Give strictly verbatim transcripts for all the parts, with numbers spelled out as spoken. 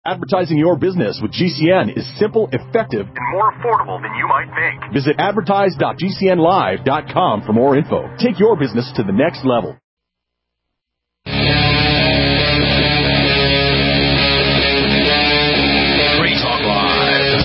Advertising your business with G C N is simple, effective, and more affordable than you might think. Visit advertise dot g c n live dot com for more info. Take your business to the next level. Free Talk Live.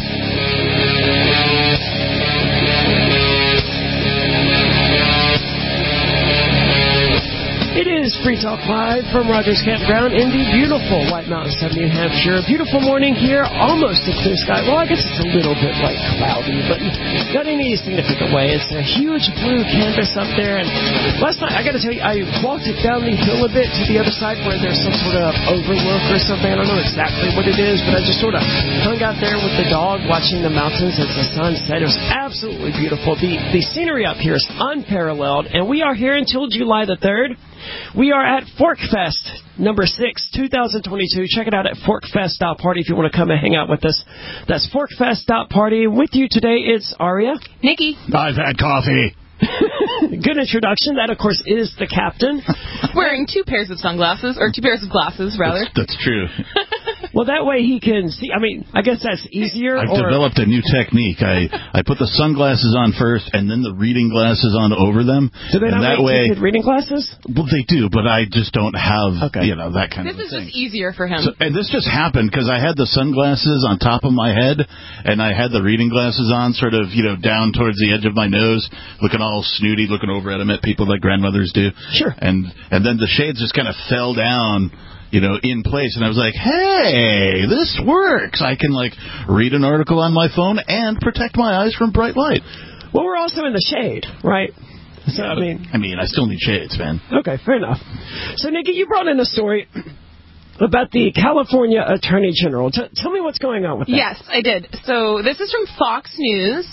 It is Free Talk Live from Rogers Campground in the beautiful White Mountains of New Hampshire. Beautiful morning here, almost a clear sky. Well, I guess it's a little bit like cloudy, but not in any significant way. It's a huge blue canvas up there. And last night, I got to tell you, I walked it down the hill a bit to the other side where there's some sort of overlook or something. I don't know exactly what it is, but I just sort of hung out there with the dog watching the mountains as the sun set. It was absolutely beautiful. The, the scenery up here is unparalleled, and we are here until July the third. We are at ForkFest number six, two thousand twenty-two. Check it out at forkfest dot party if you want to come and hang out with us. That's forkfest dot party. With you today, it's Aria. Nikki. I've had coffee. Good introduction. That, of course, is the captain. Wearing two pairs of sunglasses, or two pairs of glasses, rather. That's, that's true. Well, that way he can see. I mean, I guess that's easier. I've or... developed a new technique. I, I put the sunglasses on first, and then the reading glasses on over them. Do they and not that make way, reading glasses? Well, they do, but I just don't have, okay. you know, that kind this of thing. This is just easier for him. So, and this just happened because I had the sunglasses on top of my head, and I had the reading glasses on sort of, you know, down towards the edge of my nose, looking all snooty, looking over at them at people like grandmothers do. Sure. And and then the shades just kind of fell down, you know, in place, and I was like, hey, this works. I can, like, read an article on my phone and protect my eyes from bright light. Well, we're also in the shade, right? So, yeah, I mean... I mean, I still need shades, man. Okay, fair enough. So, Nikki, you brought in a story about the California Attorney General. T- tell me what's going on with that. Yes, I did. So, this is from Fox News.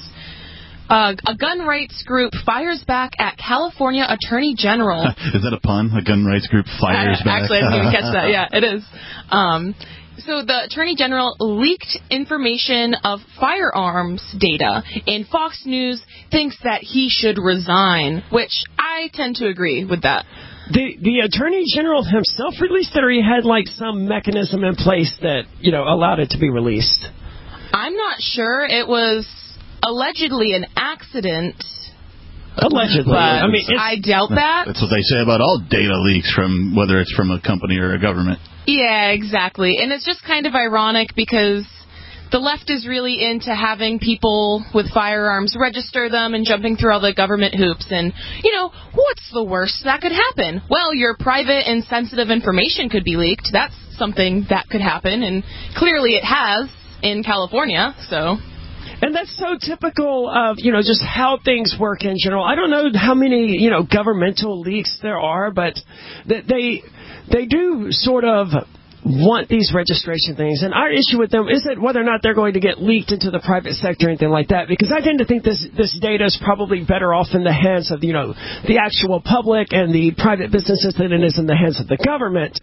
Uh, a gun rights group fires back at California Attorney General. Is that a pun? A gun rights group fires uh, back? Actually, I didn't even catch that. Yeah, it is. Um, so the Attorney General leaked information of firearms data, and Fox News thinks that he should resign, which I tend to agree with that. The the Attorney General himself released it, or he had like some mechanism in place that, you know, allowed it to be released? I'm not sure. It was allegedly an accident. Allegedly. But I mean, I doubt that. That's what they say about all data leaks, from whether it's from a company or a government. Yeah, exactly. And it's just kind of ironic because the left is really into having people with firearms register them and jumping through all the government hoops. And, you know, what's the worst that could happen? Well, your private and sensitive information could be leaked. That's something that could happen. And clearly it has in California, so... And that's so typical of, you know, just how things work in general. I don't know how many, you know, governmental leaks there are, but they they do sort of want these registration things. And our issue with them isn't whether or not they're going to get leaked into the private sector or anything like that, because I tend to think this this data is probably better off in the hands of, you know, the actual public and the private businesses than it is in the hands of the government.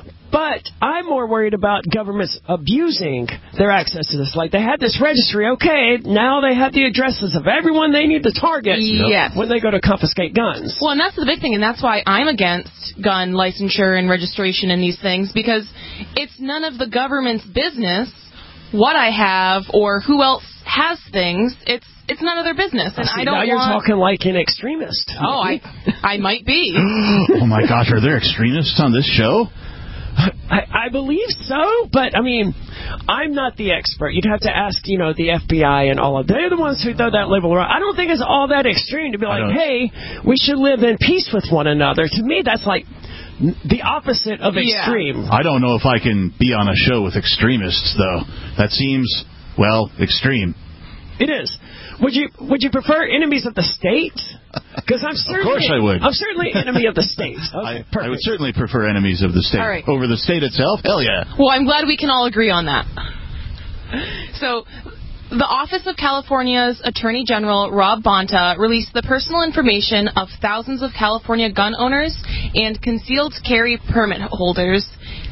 But I'm more worried about governments abusing their access to this. Like, they had this registry, okay, now they have the addresses of everyone they need to target yes. when they go to confiscate guns. Well, and that's the big thing, and that's why I'm against gun licensure and registration and these things, because it's none of the government's business what I have or who else has things. It's it's none of their business, and See, I don't now you're want... talking like an extremist. Oh, I, I might be. Oh, my gosh, are there extremists on this show? I, I believe so, but, I mean, I'm not the expert. You'd have to ask, you know, the F B I and all of them. They're the ones who throw that label around. I don't think it's all that extreme to be like, hey, we should live in peace with one another. To me, that's like the opposite of extreme. Yeah. I don't know if I can be on a show with extremists, though. That seems, well, extreme. It is. Would you would you prefer enemies of the state? Because I'm certainly, of course I would. I'm certainly enemy of the state. I, Okay, I would certainly prefer enemies of the state. All right. Over the state itself? Hell yeah. Well, I'm glad we can all agree on that. So, the Office of California's Attorney General, Rob Bonta, released the personal information of thousands of California gun owners and concealed carry permit holders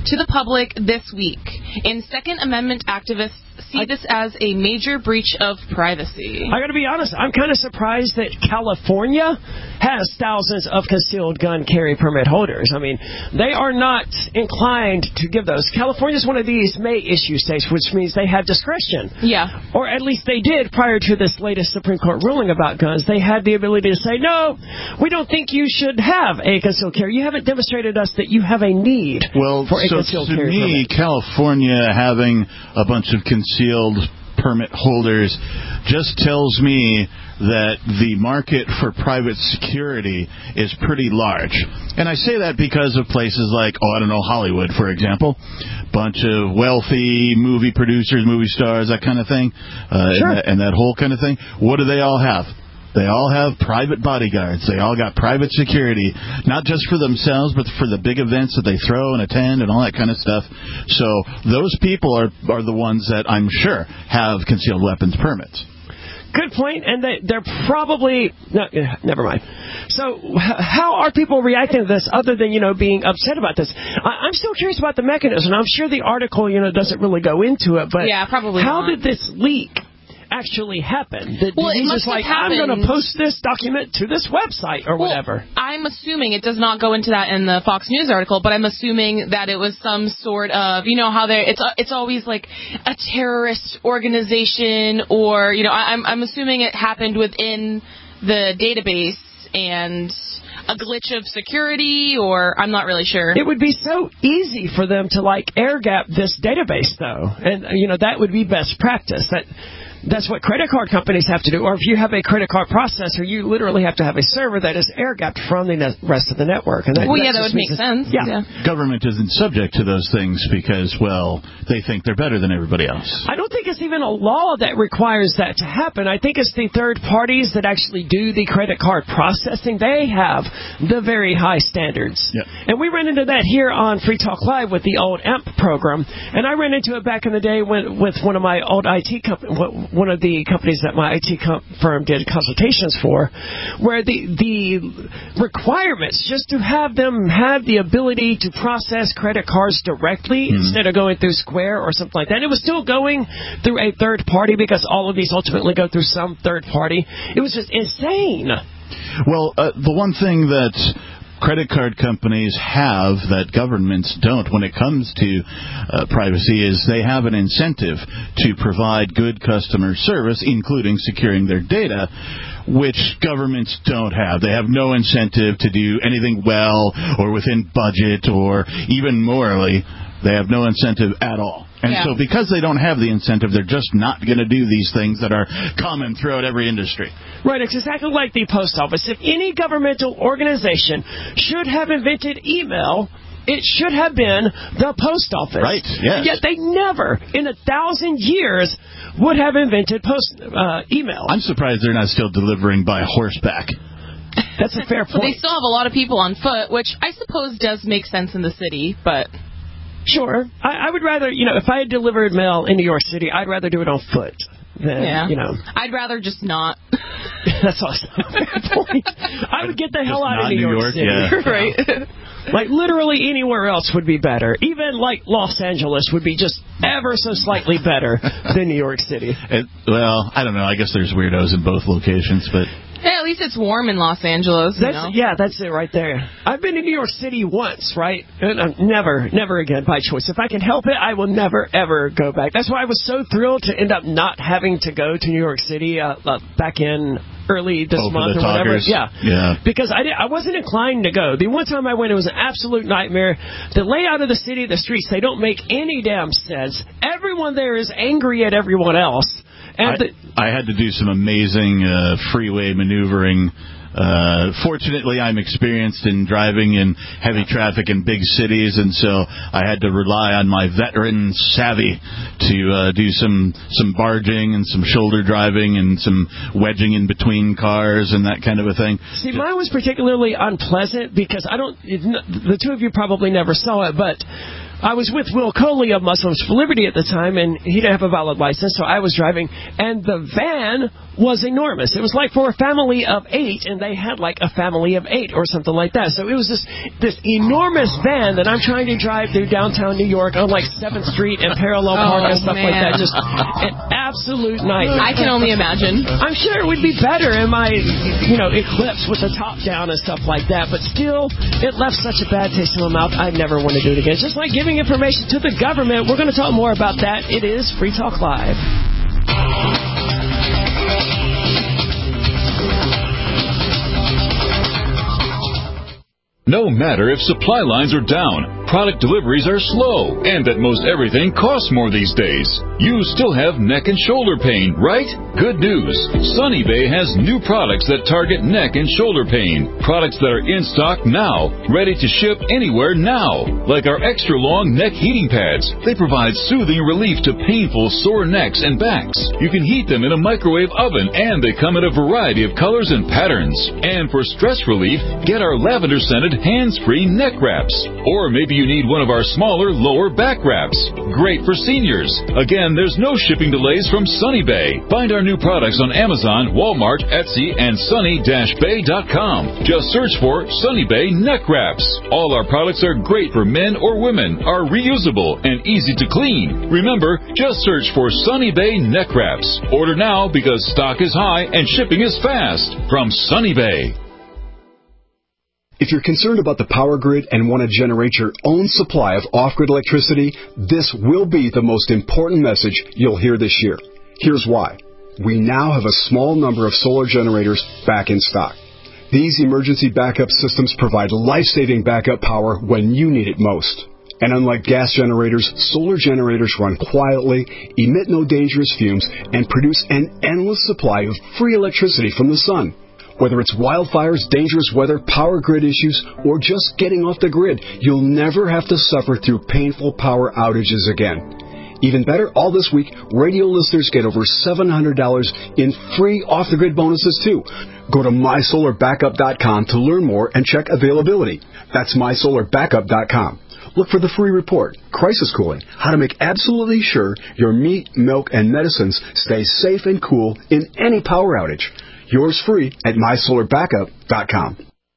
to the public this week. And Second Amendment activists see this as a major breach of privacy. I got to be honest, I'm kind of surprised that California has thousands of concealed gun carry permit holders. I mean, they are not inclined to give those. California's one of these may issue states, which means they have discretion. Yeah. Or at least they did prior to this latest Supreme Court ruling about guns. They had the ability to say, no, we don't think you should have a concealed carry. You haven't demonstrated us that you have a need well, for a so concealed to carry me, permit. California having a bunch of concealed permit holders just tells me that the market for private security is pretty large. And I say that because of places like, oh, I don't know, Hollywood, for example. Bunch of wealthy movie producers, movie stars, that kind of thing, uh, sure. and, that, and that whole kind of thing. What do they all have? They all have private bodyguards. They all got private security, not just for themselves, but for the big events that they throw and attend and all that kind of stuff. So those people are, are the ones that I'm sure have concealed weapons permits. Good point, and they, they're probably... No, never mind. So how are people reacting to this other than, you know, being upset about this? I, I'm still curious about the mechanism. I'm sure the article, you know, doesn't really go into it, but yeah, probably how not. did this leak actually happen? Did, well, did it he must just like, have happened. I'm going to post this document to this website or well, whatever? I'm assuming, it does not go into that in the Fox News article, but I'm assuming that it was some sort of, you know how there, it's it's always like a terrorist organization, or, you know, I, I'm I'm assuming it happened within the database and a glitch of security, or I'm not really sure. It would be so easy for them to like air gap this database, though, and you know that would be best practice. That that's what credit card companies have to do. Or if you have a credit card processor, you literally have to have a server that is air gapped from the ne- rest of the network. And that, well, that yeah, that would make sense. Yeah. yeah, government isn't subject to those things because, well, they think they're better than everybody else. I don't think it's even a law that requires that to happen. I think it's the third parties that actually do the credit card processing. They have the very high standards. Yep. And we ran into that here on Free Talk Live with the old A M P program. And I ran into it back in the day when, with one of my old I T companies, one of the companies that my I T com- firm did consultations for, where the the requirements just to have them have the ability to process credit cards directly mm-hmm. instead of going through Square or something like that. And it was still going through a third party because all of these ultimately go through some third party. It was just insane. Well, uh, the one thing that credit card companies have that governments don't when it comes to uh, privacy is they have an incentive to provide good customer service, including securing their data, which governments don't have. They have no incentive to do anything well or within budget or even morally. They have no incentive at all. And yeah. so because they don't have the incentive, they're just not going to do these things that are common throughout every industry. Right, it's exactly like the post office. If any governmental organization should have invented email, it should have been the post office. Right, yes. Yet they never, in a thousand years, would have invented post uh, email. I'm surprised they're not still delivering by horseback. That's a fair point. Well, they still have a lot of people on foot, which I suppose does make sense in the city, but... Sure. I, I would rather, you know, if I had delivered mail in New York City, I'd rather do it on foot than, yeah. you know. I'd rather just not. That's also a fair point. I would get the hell out of New, New York, York City. yeah. Right. Like, literally anywhere else would be better. Even, like, Los Angeles would be just ever so slightly better than New York City. It, well, I don't know. I guess there's weirdos in both locations, but... Hey, at least it's warm in Los Angeles. You That's, know? Yeah, that's it right there. I've been to New York City once, right? And I'm never, never again by choice. If I can help it, I will never, ever go back. That's why I was so thrilled to end up not having to go to New York City uh, uh, back in early this oh, month or whatever. Talkers. Yeah, yeah. Because I, did, I wasn't inclined to go. The one time I went, it was an absolute nightmare. The layout of the city, the streets, they don't make any damn sense. Everyone there is angry at everyone else. And I, the, I had to do some amazing uh, freeway maneuvering. Uh, fortunately, I'm experienced in driving in heavy traffic in big cities, and so I had to rely on my veteran savvy to uh, do some some barging and some shoulder driving and some wedging in between cars and that kind of a thing. See, mine was particularly unpleasant because I don't. The two of you probably never saw it, but I was with Will Coley of Muslims for Liberty at the time, and he didn't have a valid license, so I was driving, and the van was enormous. It was like for a family of eight, and they had like a family of eight or something like that. So it was this this enormous van that I'm trying to drive through downtown New York on like seventh Street and Parallel Park oh, and stuff man. like that. Just an absolute nightmare. I can only imagine. I'm sure it would be better in my, you know, Eclipse with the top down and stuff like that, but still, it left such a bad taste in my mouth. I never want to do it again. It's just like giving information to the government. We're going to talk more about that. It is Free Talk Live. No matter if supply lines are down, product deliveries are slow, and that most everything costs more these days, you still have neck and shoulder pain, right? Good news. Sunny Bay has new products that target neck and shoulder pain. Products that are in stock now, ready to ship anywhere now. Like our extra long neck heating pads. They provide soothing relief to painful sore necks and backs. You can heat them in a microwave oven, and they come in a variety of colors and patterns. And for stress relief, get our lavender scented hands-free neck wraps. Or maybe you need one of our smaller lower back wraps. Great for seniors. Again, there's no shipping delays from Sunny Bay. Find our new products on Amazon, Walmart, Etsy, and sunny dash bay dot com. Just search for Sunny Bay neck wraps. All our products are great for men or women, are reusable, and easy to clean. Remember, just search for Sunny Bay neck wraps. Order now because stock is high and shipping is fast. From Sunny Bay. If you're concerned about the power grid and want to generate your own supply of off-grid electricity, this will be the most important message you'll hear this year. Here's why. We now have a small number of solar generators back in stock. These emergency backup systems provide life-saving backup power when you need it most. And unlike gas generators, solar generators run quietly, emit no dangerous fumes, and produce an endless supply of free electricity from the sun. Whether it's wildfires, dangerous weather, power grid issues, or just getting off the grid, you'll never have to suffer through painful power outages again. Even better, all this week, radio listeners get over seven hundred dollars in free off-the-grid bonuses, too. Go to my solar backup dot com to learn more and check availability. That's my solar backup dot com. Look for the free report, Crisis Cooling, how to make absolutely sure your meat, milk, and medicines stay safe and cool in any power outage. Yours free at my solar backup dot com.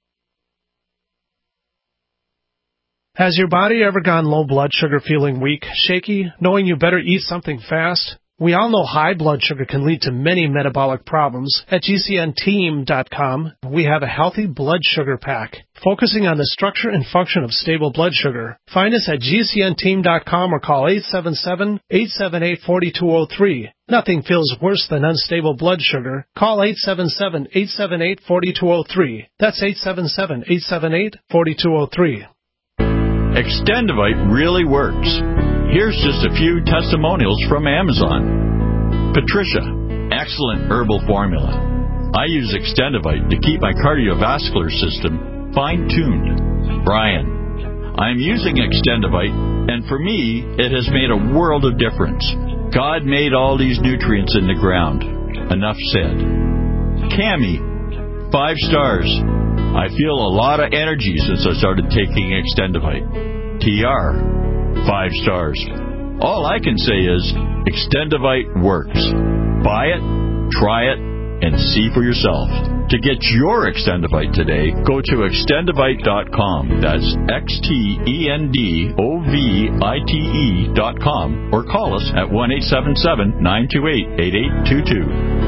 Has your body ever gone low blood sugar, feeling weak, shaky, knowing you better eat something fast? We all know high blood sugar can lead to many metabolic problems. At G C N team dot com, we have a healthy blood sugar pack, focusing on the structure and function of stable blood sugar. Find us at G C N team dot com or call eight seven seven, eight seven eight, four two zero three. Nothing feels worse than unstable blood sugar. Call eight seven seven, eight seven eight, four two zero three. That's eight seven seven, eight seven eight, four two zero three. Extendivite really works. Here's just a few testimonials from Amazon. Patricia, excellent herbal formula. I use Extendivite to keep my cardiovascular system fine-tuned. Brian, I'm using Extendivite, and for me, it has made a world of difference. God made all these nutrients in the ground. Enough said. Cammie, five stars. I feel a lot of energy since I started taking Extendivite. T R, five stars. All I can say is Extendivite works. Buy it, try it, and see for yourself. To get your Extendivite today, go to extendivite dot com. That's X T E N D O V I T E dot com or call us at one eight seven seven, nine two eight, eight eight two two.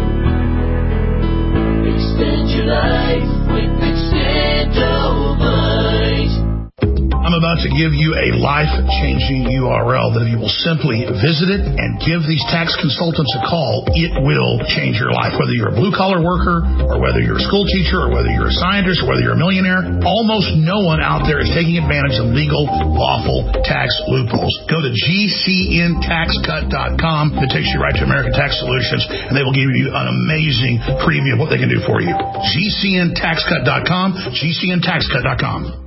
Extend your life with Extendivite. I'm about to give you a life-changing U R L that if you will simply visit it and give these tax consultants a call, it will change your life. Whether you're a blue-collar worker or whether you're a school teacher or whether you're a scientist or whether you're a millionaire, almost no one out there is taking advantage of legal, lawful tax loopholes. Go to G C N tax cut dot com. It takes you right to American Tax Solutions, and they will give you an amazing preview of what they can do for you. G C N tax cut dot com, G C N tax cut dot com.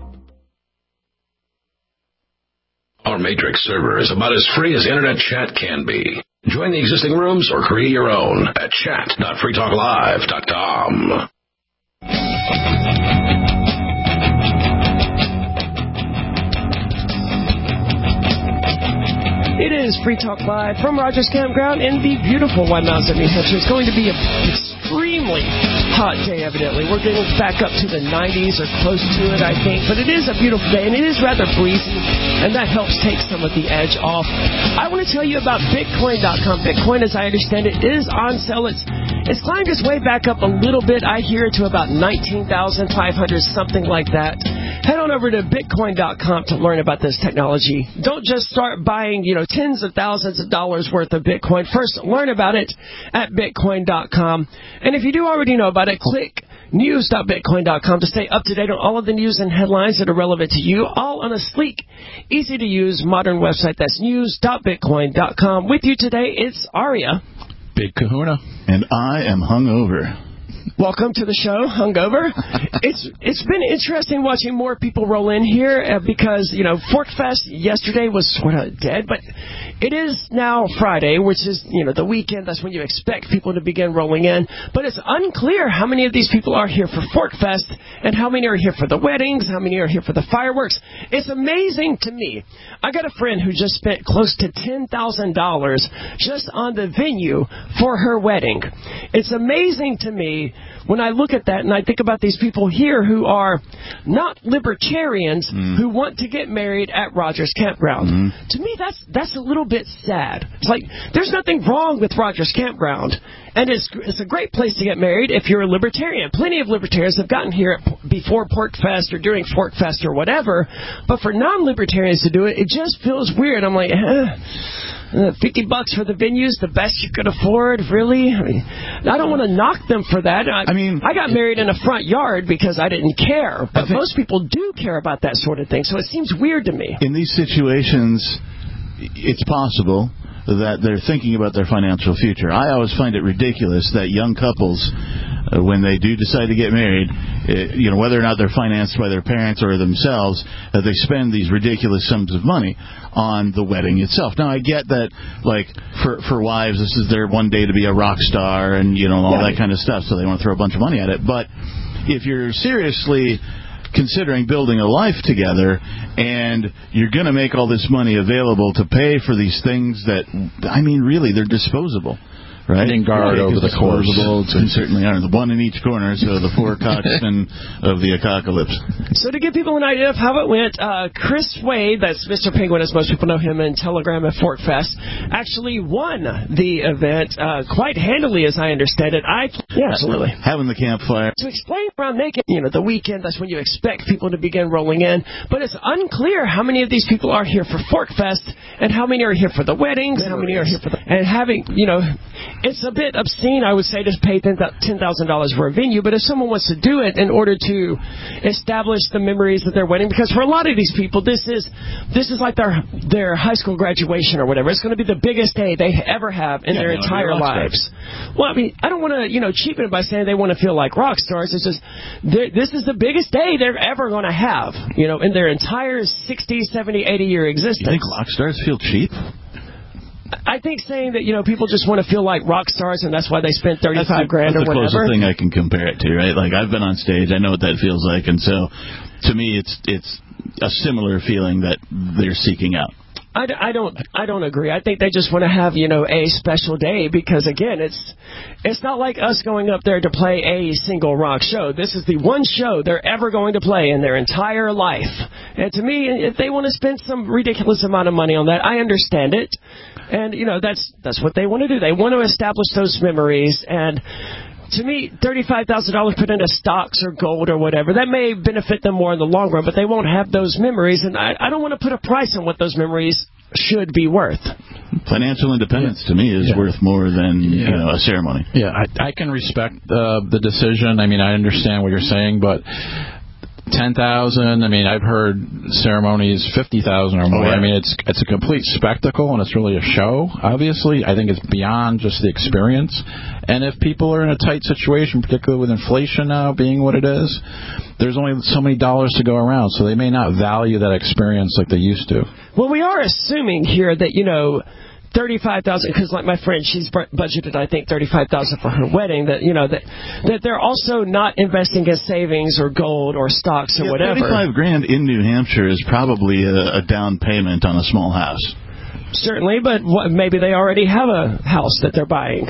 Our Matrix server is about as free as internet chat can be. Join the existing rooms or create your own at chat dot free talk live dot com. It is Free Talk Live from Rogers Campground in the beautiful White Mountains of New Hampshire. It's going to be an extremely hot day, evidently. We're getting back up to the nineties or close to it, I think. But it is a beautiful day, and it is rather breezy, and that helps take some of the edge off. I want to tell you about Bitcoin dot com. Bitcoin, as I understand it, is on sale. It's, it's climbed its way back up a little bit. I hear to about nineteen thousand five hundred, something like that. Head on over to Bitcoin dot com to learn about this technology. Don't just start buying, you know, tens of thousands of dollars worth of Bitcoin. First, learn about it at Bitcoin dot com. And if you do already know about it, click news dot bitcoin dot com to stay up to date on all of the news and headlines that are relevant to you, all on a sleek, easy-to-use, modern website. That's news dot bitcoin dot com. With you today, it's Aria. Big Kahuna. And I am hungover. Welcome to the show, Hungover. It's it's been interesting watching more people roll in here uh, because, you know, ForkFest yesterday was sort of dead, but it is now Friday, which is, you know, the weekend. That's when you expect people to begin rolling in. But it's unclear how many of these people are here for ForkFest and how many are here for the weddings, how many are here for the fireworks. It's amazing to me. I got a friend who just spent close to ten thousand dollars just on the venue for her wedding. It's amazing to me when I look at that and I think about these people here who are not libertarians mm. who want to get married at Rogers Campground. Mm. To me, that's that's a little bit sad. It's like there's nothing wrong with Rogers Campground, and it's it's a great place to get married if you're a libertarian. Plenty of libertarians have gotten here at, before PorkFest or during ForkFest or whatever, but for non-libertarians to do it, it just feels weird. I'm like, eh. Uh, fifty bucks for the venues, the best you could afford, really? I mean, I don't want to knock them for that. I, I mean, I got married in a front yard because I didn't care, but most people do care about that sort of thing, so it seems weird to me. In these situations, it's possible that they're thinking about their financial future. I always find it ridiculous that young couples, uh, when they do decide to get married, uh, you know, whether or not they're financed by their parents or themselves, that they spend these ridiculous sums of money on the wedding itself. Now, I get that, like, for for wives, this is their one day to be a rock star and, you know, all yeah. that kind of stuff, so they want to throw a bunch of money at it. But if you're seriously considering building a life together and you're going to make all this money available to pay for these things that, I mean, really, they're disposable. Right? Guard right, over the course. They certainly are. The one in each corner, so the four coxswain of the apocalypse. So to give people an idea of how it went, uh, Chris Wade, that's Mister Penguin, as most people know him in Telegram at ForkFest, actually won the event uh, quite handily, as I understand it. I yeah, absolutely. Having the campfire. To explain around naked, you know, the weekend, that's when you expect people to begin rolling in, but it's unclear how many of these people are here for ForkFest and how many are here for the weddings, how many are here for the... And having, you know... It's a bit obscene, I would say, to pay ten thousand dollars for a venue, but if someone wants to do it in order to establish the memories of their wedding, because for a lot of these people, this is this is like their their high school graduation or whatever. It's going to be the biggest day they ever have in yeah, their entire lives. Stars. Well, I mean, I don't want to, you know, cheapen it by saying they want to feel like rock stars. It's just, this is the biggest day they're ever going to have, you know, in their entire sixty, seventy, eighty-year existence. You think rock stars feel cheap? I think saying that, you know, people just want to feel like rock stars and that's why they spent thirty-five grand or whatever. That's the closest thing I can compare it to, right? Like, I've been on stage. I know what that feels like. And so, to me, it's it's a similar feeling that they're seeking out. I, I don't I don't agree. I think they just want to have, you know, a special day because, again, it's it's not like us going up there to play a single rock show. This is the one show they're ever going to play in their entire life. And to me, if they want to spend some ridiculous amount of money on that, I understand it. And, you know, that's that's what they want to do. They want to establish those memories. And to me, thirty-five thousand dollars put into stocks or gold or whatever, that may benefit them more in the long run, but they won't have those memories. And I, I don't want to put a price on what those memories should be worth. Financial independence, yeah. to me, is yeah. worth more than yeah. you know, a ceremony. Yeah, I, I can respect uh, the decision. I mean, I understand what you're saying, but ten thousand. I mean, I've heard ceremonies fifty thousand or more. Oh, yeah. I mean, it's it's a complete spectacle, and it's really a show. Obviously, I think it's beyond just the experience. And if people are in a tight situation, particularly with inflation now being what it is, there's only so many dollars to go around, so they may not value that experience like they used to. Well, we are assuming here that, you know, thirty-five thousand, because like my friend, she's budgeted, I think, thirty-five thousand for her wedding. That you know that that they're also not investing in savings or gold or stocks or yeah, whatever. Thirty-five grand in New Hampshire is probably a, a down payment on a small house. Certainly, but what, maybe they already have a house that they're buying.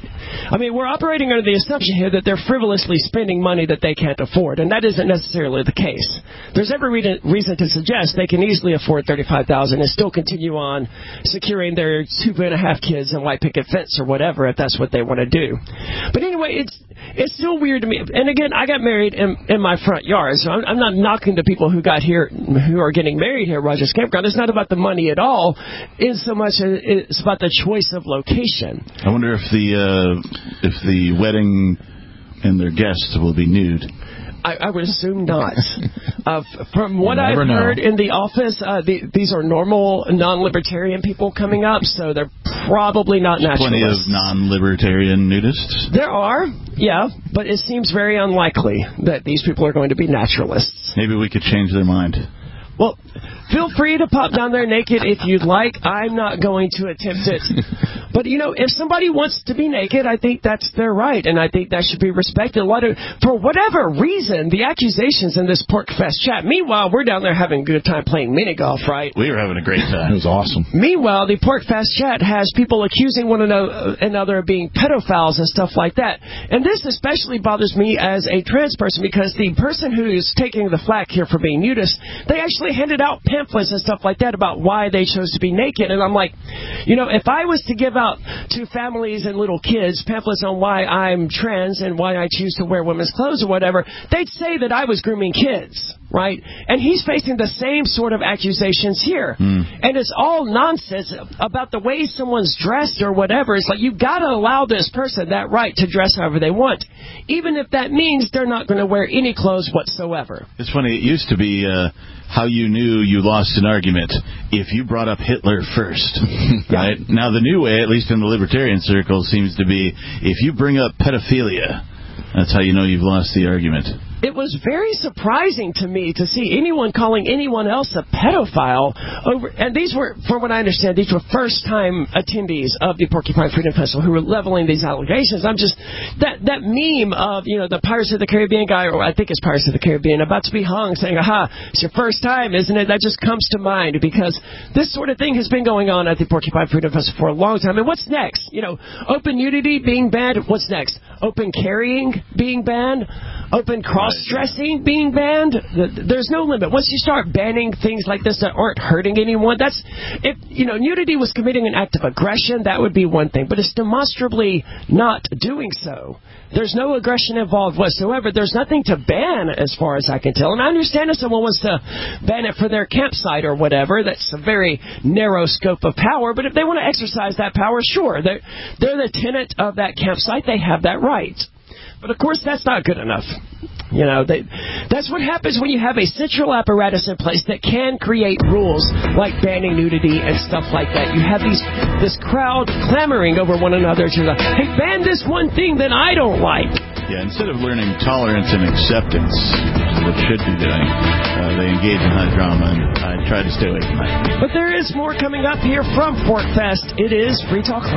I mean, we're operating under the assumption here that they're frivolously spending money that they can't afford, and that isn't necessarily the case. There's every re- reason to suggest they can easily afford thirty-five thousand dollars and still continue on securing their two and a half kids and white picket fence or whatever, if that's what they want to do. But anyway, it's it's still weird to me. And again, I got married in, in my front yard, so I'm, I'm not knocking the people who got here, who are getting married here at Rogers Campground. It's not about the money at all. It's so much as it's about the choice of location. I wonder if the uh, if the wedding and their guests will be nude. I, I would assume not. uh, from what I've know. heard in the office, uh, the, these are normal non-libertarian people coming up, so they're probably not There's naturalists. Plenty of non-libertarian nudists. There are, yeah, but it seems very unlikely that these people are going to be naturalists. Maybe we could change their mind. Well, feel free to pop down there naked if you'd like. I'm not going to attempt it. But, you know, if somebody wants to be naked, I think that's their right, and I think that should be respected. A lot of, for whatever reason, the accusations in this PorcFest chat. Meanwhile, we're down there having a good time playing mini golf, right? We were having a great time. It was awesome. Meanwhile, the PorcFest chat has people accusing one another of being pedophiles and stuff like that. And this especially bothers me as a trans person because the person who's taking the flack here for being nudist, they actually handed out pamphlets and stuff like that about why they chose to be naked. And I'm like, you know, if I was to give out to families and little kids pamphlets on why I'm trans and why I choose to wear women's clothes or whatever, they'd say that I was grooming kids, right? And he's facing the same sort of accusations here. Mm. And it's all nonsense about the way someone's dressed or whatever. It's like, you've got to allow this person that right to dress however they want, even if that means they're not going to wear any clothes whatsoever. It's funny, it used to be uh, how you knew you lost an argument if you brought up Hitler first, right? Now the new way, at least in the libertarian circle, seems to be if you bring up pedophilia, that's how you know you've lost the argument. It was very surprising to me to see anyone calling anyone else a pedophile over, and these were, from what I understand, these were first-time attendees of the Porcupine Freedom Festival who were leveling these allegations. I'm just, that that meme of, you know, the Pirates of the Caribbean guy, or I think it's Pirates of the Caribbean, about to be hung, saying, aha, it's your first time, isn't it? That just comes to mind because this sort of thing has been going on at the Porcupine Freedom Festival for a long time. And what's next? You know, open nudity being banned. What's next? Open carrying being banned? Open cross-dressing being banned? There's no limit. Once you start banning things like this that aren't hurting anyone, that's, if, you know, nudity was committing an act of aggression, that would be one thing. But it's demonstrably not doing so. There's no aggression involved whatsoever. There's nothing to ban as far as I can tell. And I understand if someone wants to ban it for their campsite or whatever, that's a very narrow scope of power. But if they want to exercise that power, sure. They're, they're the tenant of that campsite. They have that right. But, of course, that's not good enough. You know, they, that's what happens when you have a central apparatus in place that can create rules like banning nudity and stuff like that. You have these this crowd clamoring over one another to, the, hey, ban this one thing that I don't like. Yeah, instead of learning tolerance and acceptance, which is what should be doing, uh, they engage in high drama, and I try to stay away from that. But there is more coming up here from PorcFest. It is Free Talk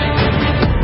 Live.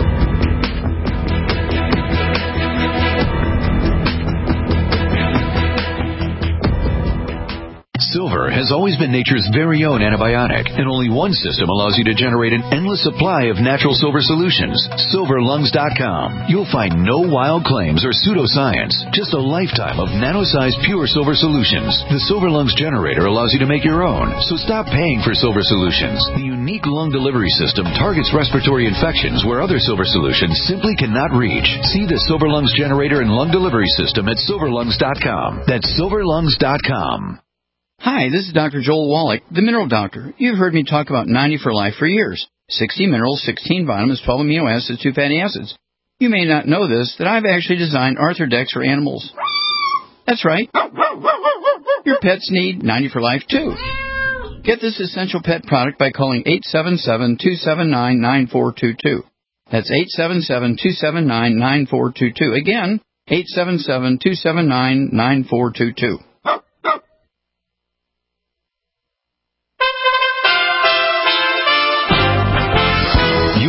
Silver has always been nature's very own antibiotic, and only one system allows you to generate an endless supply of natural silver solutions. silver lungs dot com. You'll find no wild claims or pseudoscience, just a lifetime of nano-sized pure silver solutions. The Silver Lungs generator allows you to make your own, so stop paying for silver solutions. The unique lung delivery system targets respiratory infections where other silver solutions simply cannot reach. See the Silver Lungs generator and lung delivery system at silver lungs dot com. That's silver lungs dot com. Hi, this is Doctor Joel Wallach, the Mineral Doctor. You've heard me talk about ninety for Life for years. sixty minerals, sixteen vitamins, twelve amino acids, two fatty acids. You may not know this, that I've actually designed Arthrodex for animals. That's right. Your pets need ninety for Life, too. Get this essential pet product by calling eight seven seven, two seven nine, nine four two two. That's eight seven seven, two seven nine, nine four two two. Again, eight seven seven, two seven nine, nine four two two.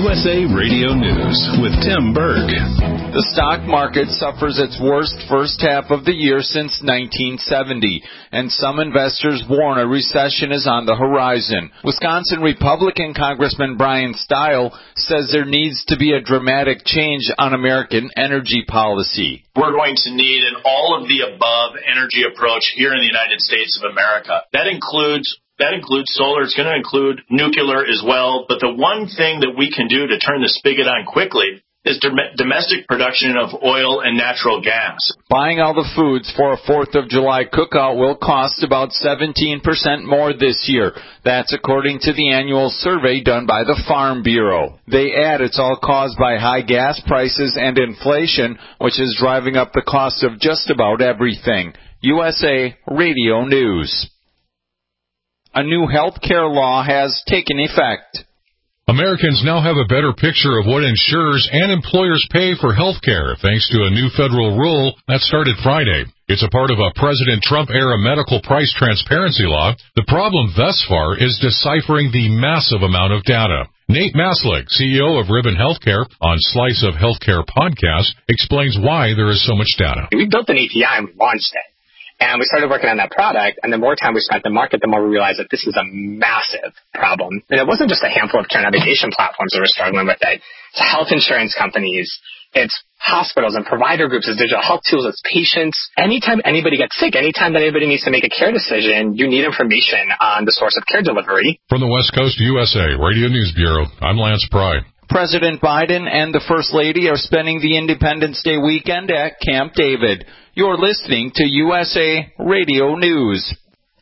S A Radio News with Tim Berg. The stock market suffers its worst first half of the year since nineteen seventy, and some investors warn a recession is on the horizon. Wisconsin Republican Congressman Brian Stile says there needs to be a dramatic change on American energy policy. We're going to need an all-of-the-above energy approach here in the United States of America. That includes That includes solar. It's going to include nuclear as well. But the one thing that we can do to turn the spigot on quickly is dom- domestic production of oil and natural gas. Buying all the foods for a fourth of July cookout will cost about seventeen percent more this year. That's according to the annual survey done by the Farm Bureau. They add it's all caused by high gas prices and inflation, which is driving up the cost of just about everything. U S A Radio News. A new health care law has taken effect. Americans now have a better picture of what insurers and employers pay for health care thanks to a new federal rule that started Friday. It's a part of a President Trump-era medical price transparency law. The problem thus far is deciphering the massive amount of data. Nate Maslick, C E O of Ribbon Healthcare, on Slice of Healthcare podcast, explains why there is so much data. We built an A P I and we launched it. And we started working on that product, and the more time we spent in the market, the more we realized that this is a massive problem. And it wasn't just a handful of care navigation platforms that were struggling with it. It's health insurance companies, it's hospitals and provider groups, it's digital health tools, it's patients. Anytime anybody gets sick, anytime that anybody needs to make a care decision, you need information on the source of care delivery. From the West Coast U S A Radio News Bureau, I'm Lance Pry. President Biden and the First Lady are spending the Independence Day weekend at Camp David. You're listening to U S A Radio News.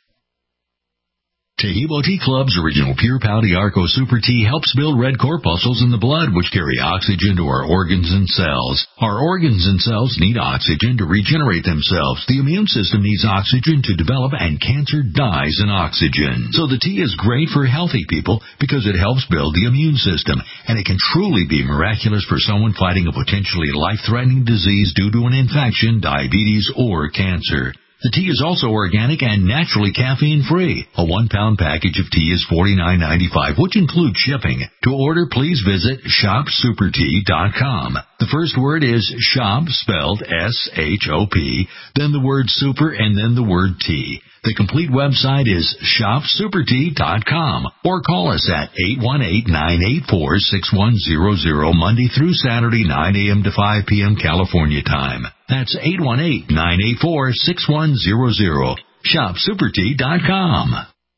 Taheebo Tea Club's original Pure Pouty Arco Super Tea helps build red corpuscles in the blood, which carry oxygen to our organs and cells. Our organs and cells need oxygen to regenerate themselves. The immune system needs oxygen to develop, and cancer dies in oxygen. So the tea is great for healthy people because it helps build the immune system, and it can truly be miraculous for someone fighting a potentially life-threatening disease due to an infection, diabetes, or cancer. The tea is also organic and naturally caffeine-free. A one-pound package of tea is forty-nine ninety-five, which includes shipping. To order, please visit shop super tea dot com. The first word is shop, spelled S H O P, then the word super, and then the word tea. The complete website is shop super tea dot com, or call us at eight one eight, nine eight four, six one zero zero, Monday through Saturday, nine a.m. to five p.m. California time. That's eight one eight, nine eight four, six one zero zero. shop super tea dot com.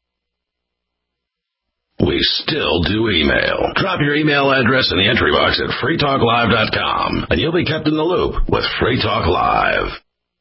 We still do email. Drop your email address in the entry box at free talk live dot com, and you'll be kept in the loop with Free Talk Live.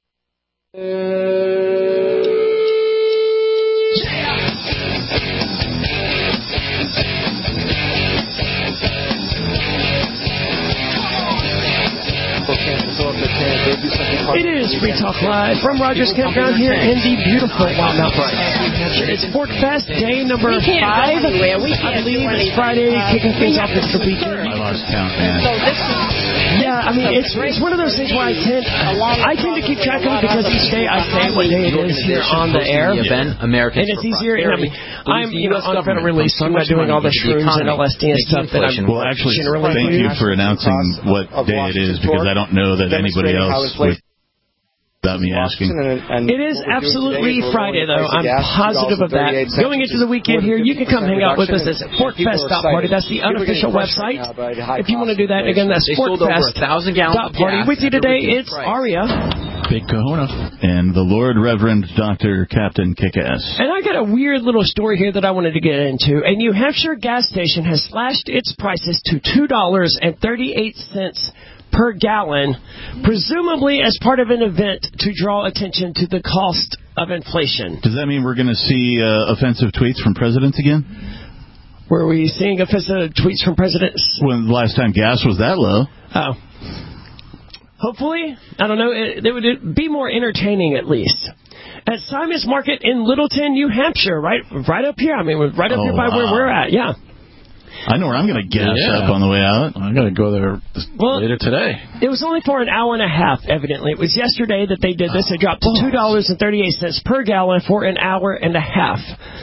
It is Free Talk Live from Rogers Campground here in the beautiful Wild Mountain. It's Fork Fest day number five. I believe it's Friday, kicking things off this weekend. I lost count, man. Yeah, I mean, it's it's one of those things where I tend I tend to keep track of it because each day I say what day it is here on the air. Event, American and it's easier. And I mean, I'm you know, on federal release, so I'm not doing all the shrooms and L S D and stuff that I'm well, actually, generally thank you for announcing what day it is, because I don't know that anybody else would. Without me asking. It is absolutely Friday, though. I'm positive of that. Going into the weekend here, you can come hang out with us at forkfest dot party. That's the unofficial website. If you want to do that, again, that's forkfest dot party. With you today, it's Aria. Big Kahuna. And the Lord Reverend Doctor Captain Kickass. And I got a weird little story here that I wanted to get into. A New Hampshire gas station has slashed its prices to two dollars and thirty-eight cents per gallon, presumably as part of an event to draw attention to the cost of inflation. Does that mean we're going to see uh, offensive tweets from presidents again? Were we seeing offensive tweets from presidents? When the last time gas was that low. Oh. Hopefully. I don't know. It, it would be more entertaining, at least. At Simon's Market in Littleton, New Hampshire, right right up here. I mean, right up oh, here by wow. where we're at, yeah. I know where I'm going to gas yeah. up on the way out. I'm going to go there well, later today. It was only for an hour and a half, evidently. It was yesterday that they did this. It dropped to two dollars and thirty-eight cents per gallon for an hour and a half.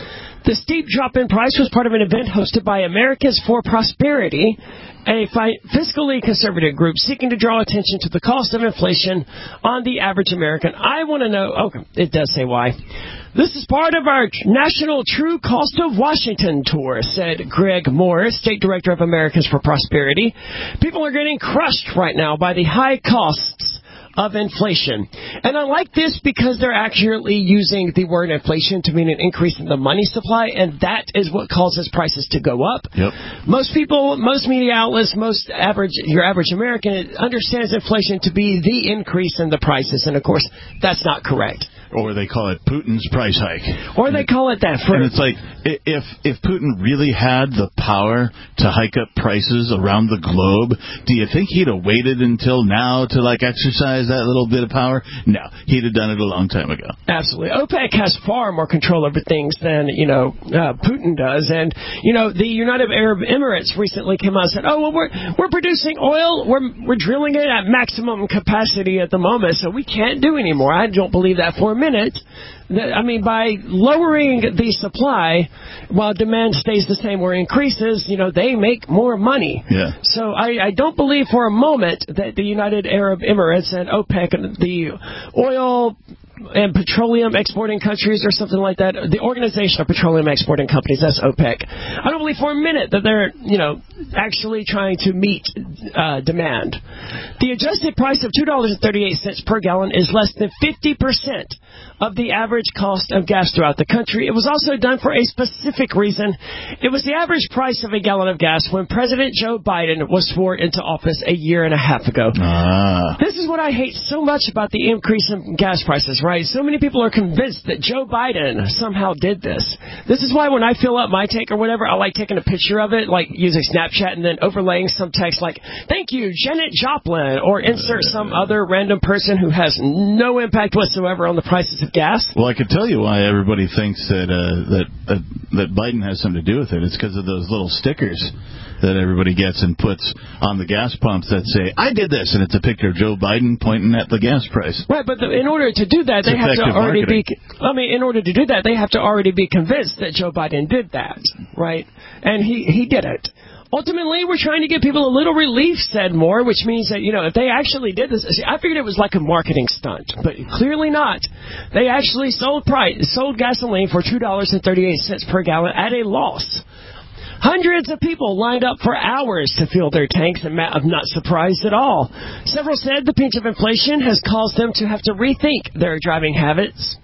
The steep drop in price was part of an event hosted by Americans for Prosperity, a fi- fiscally conservative group seeking to draw attention to the cost of inflation on the average American. I want to know, oh, it does say why. This is part of our National True Cost of Washington tour, said Greg Morris, State Director of Americans for Prosperity. People are getting crushed right now by the high costs of inflation. And I like this because they're accurately using the word inflation to mean an increase in the money supply, and that is what causes prices to go up. Yep. Most people, most media outlets, most average, your average American understands inflation to be the increase in the prices, and of course, that's not correct. Or they call it Putin's price hike. Or they call it that. For and it's like, if if Putin really had the power to hike up prices around the globe, do you think he'd have waited until now to, like, exercise that little bit of power? No, he'd have done it a long time ago. Absolutely. OPEC has far more control over things than, you know, uh, Putin does. And, you know, the United Arab Emirates recently came out and said, oh, well, we're, we're producing oil. We're, we're drilling it at maximum capacity at the moment, so we can't do anymore. I don't believe that for a minute. I mean, by lowering the supply while demand stays the same or increases, you know, they make more money. Yeah. So I, I don't believe for a moment that the United Arab Emirates and OPEC, the oil and petroleum exporting countries or something like that, the Organization of Petroleum Exporting Companies, that's OPEC. I don't believe for a minute that they're, you know, actually trying to meet uh, demand. The adjusted price of two dollars and thirty-eight cents per gallon is less than fifty percent of the average cost of gas throughout the country. It was also done for a specific reason. It was the average price of a gallon of gas when President Joe Biden was sworn into office a year and a half ago. Ah. This is what I hate so much about the increase in gas prices, right? So many people are convinced that Joe Biden somehow did this. This is why when I fill up my tank or whatever, I like taking a picture of it, like using Snapchat and then overlaying some text like, thank you, Janet Joplin, or insert some other random person who has no impact whatsoever on the prices of gas. Well, I could tell you why everybody thinks that uh, that uh, that Biden has something to do with it. It's because of those little stickers that everybody gets and puts on the gas pumps that say, I did this, and it's a picture of Joe Biden pointing at the gas price. Right, but the, in order to do that, it's they have to already marketing. be, I mean, in order to do that, they have to already be convinced that Joe Biden did that, right? And he, he did it. Ultimately, we're trying to give people a little relief, said Moore, which means that, you know, if they actually did this, see, I figured it was like a marketing stunt, but clearly not. They actually sold price, sold gasoline for two dollars and thirty-eight cents per gallon at a loss. Hundreds of people lined up for hours to fill their tanks, and I'm not surprised at all. Several said the pinch of inflation has caused them to have to rethink their driving habits.